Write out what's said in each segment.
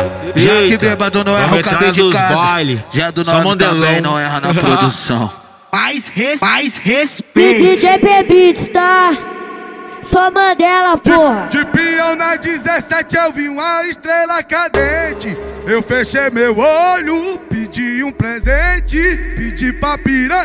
Já que bêbado não erra o caminho de casa, já do nome também não erra na produção. Mais respeito. DJ Bebitos, tá? Só Mandela, porra. De peão na 17 eu vi uma estrela cadente. Eu fechei meu olho, pedi um presente. Pedi pra piranha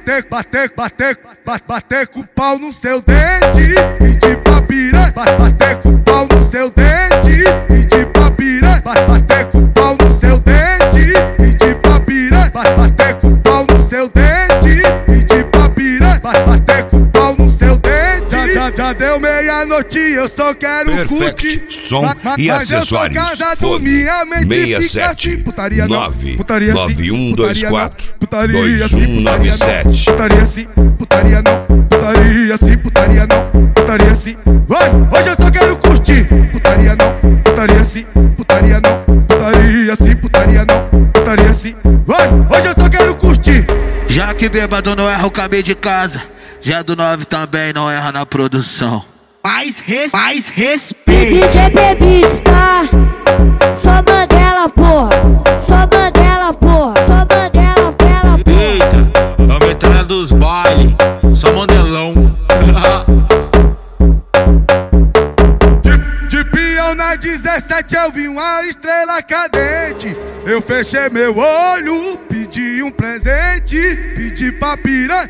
bater com o pau no seu dente. Pedi pra piranha bater com o pau no seu dente. Pedi pra piranha bater com o pau no seu dente. Pedi pra piranha bater com o pau no seu dente. Pedi pra piranha bater com o pau no seu dente. Já deu meia-noite, eu só quero curtir. Som e acessórios. Fone 67 99124 2197. Putaria sim, putaria não. Putaria sim, putaria não. Putaria sim. Vai, hoje eu só quero curtir. Putaria não, putaria sim, putaria não. Putaria sim, putaria não. Putaria sim. Vai, hoje eu só quero curtir. Já que bêbado não erra o caminho de casa, já do 9 também não erra na produção. Mais respeito. DJ Bebitos, tá? Só Mandela, porra. Só Mandela, porra. Só Mandela, pela porra. Eita, a metralha dos baile, só Mandelão. De peão na 17 eu vi uma estrela cadente. Eu fechei meu olho, pedi um presente. Pedi pra piranha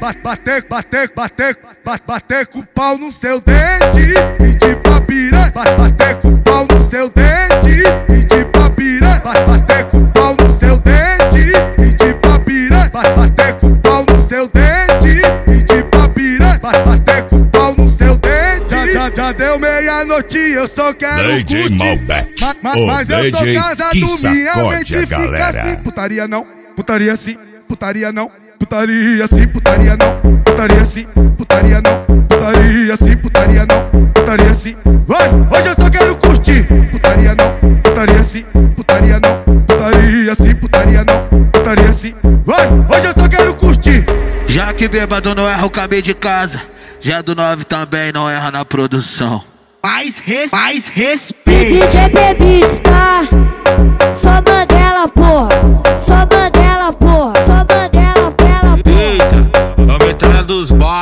bater com o pau no seu dente. Pedi pra piranha bater com o pau no seu dente. Pedi pra piranha bater com o pau no seu dente. Pedi pra piranha bater com o pau no seu dente. Pedi pra piranha bater com o pau no seu dente. Já deu meia-noite, eu só quero DJ curtir. Malbec, Mas o eu sou DJ casado, que minha sacode mente a fica galera. assim. Putaria não, putaria sim, putaria não. Putaria sim, putaria não. Putaria sim, putaria não. Putaria sim, putaria não. Putaria sim. Vai, hoje eu só quero curtir. Putaria não, putaria sim, putaria não. Putaria sim, putaria não. Putaria sim. Vai, hoje eu só quero curtir. Já que bêbado não erra o caminho de casa, já do 9 também não erra na produção. Mais respeito. DJ Bebitos, tá? Só Mandela, porra. Só Mandela, porra. Só Mandela, pela porra. Eita, a metralha dos baile.